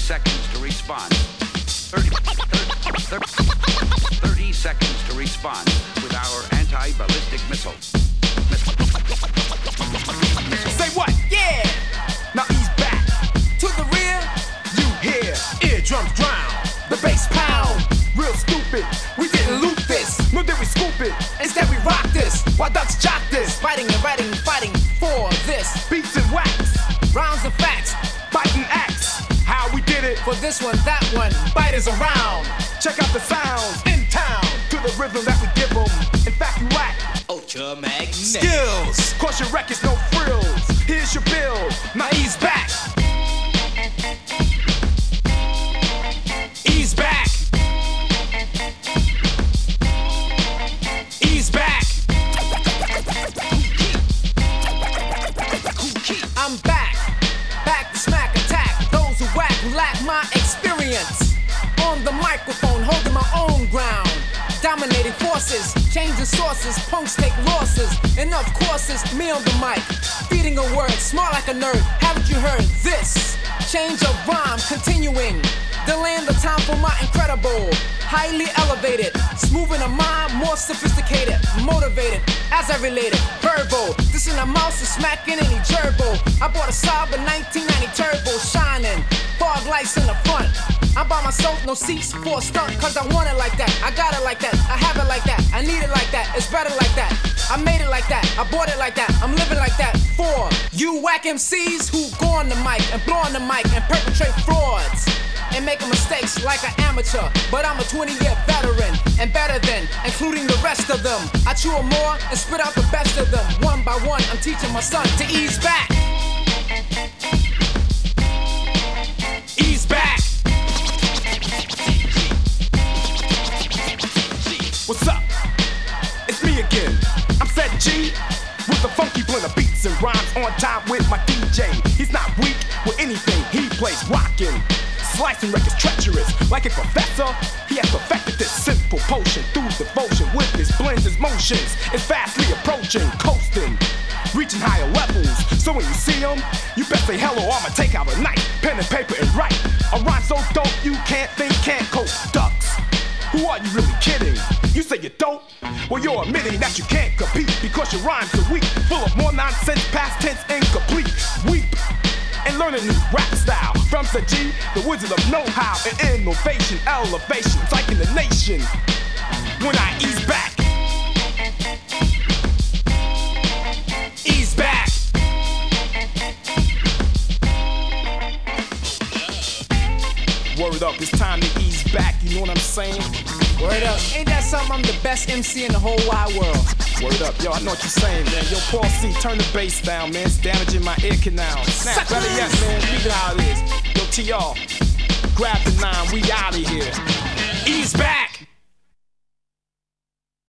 seconds to respond. 30 seconds to respond with our anti-ballistic missile. Say what? Yeah! Now ease back. To the rear, you hear. Eardrums drown. The bass pound. Real stupid. We didn't loot this. Nor did we scoop it. Instead we rock this. While ducks jock this. Fighting and writing and fighting for this. Beats and wax. Rhymes and facts. Biting axe. How we did it. For this one, that one. Biters around. Check out the sounds in town. To the rhythm that we give them. In fact, you lack Ultramagnetic skills. Caution records, no frills. Here's your bill. Now ease back. Ease back. Ease back. I'm back. Back to smack attack. Those who whack who lack my experience. On the microphone, holding my own ground. Dominating forces, changing sources, punks take losses. Enough courses, me on the mic. Feeding a word, smart like a nerd. Haven't you heard this? Change of rhyme, continuing. Delaying the time for my incredible. Highly elevated, smoothing a mind, more sophisticated. Motivated, as I related. Verbal, this in the mouse is smacking any gerbil. I bought a Saab 1990 turbo, shining. Fog lights in the front. I'm by myself, no seats for a stunt. Cause I want it like that, I got it like that. I have it like that, I need it like that. It's better like that, I made it like that. I bought it like that, I'm living like that. For you whack MCs who go on the mic and blow on the mic and perpetrate frauds and making mistakes like an amateur. But I'm a 20-year veteran and better than, including the rest of them. I chew them more and spit out the best of them. One by one, I'm teaching my son to ease back. Ease back. What's up? It's me again. I'm Set G with the funky blend of beats and rhymes on time with my DJ. He's not weak with anything he plays rockin'. Slicing records treacherous like a professor. He has perfected this simple potion through devotion with his blends, his motions. It's fastly approaching, coasting, reaching higher levels. So when you see him, you best say hello. I'ma take out a knife, pen and paper and write a rhyme so dope you can't think, can't cope. Ducks. Who are you really kidding? You say you're dope? Well, you're admitting that you can't compete because your rhymes are weak, full of more nonsense, past tense, incomplete. Weep and learn a new rap style from Sir G, the wizard of know-how and innovation, elevation, like in the nation. When I ease back, ease back. Word up, it's time to ease back, you know what I'm saying? Word up, ain't that something? I'm the best MC in the whole wide world. Word up, yo, I know what you're saying, man. Yo, Paul C, turn the bass down, man. It's damaging my ear canal. Snap, better yet, man, leave it how it is. Yo, TR, grab the 9, we out of here. Ease back.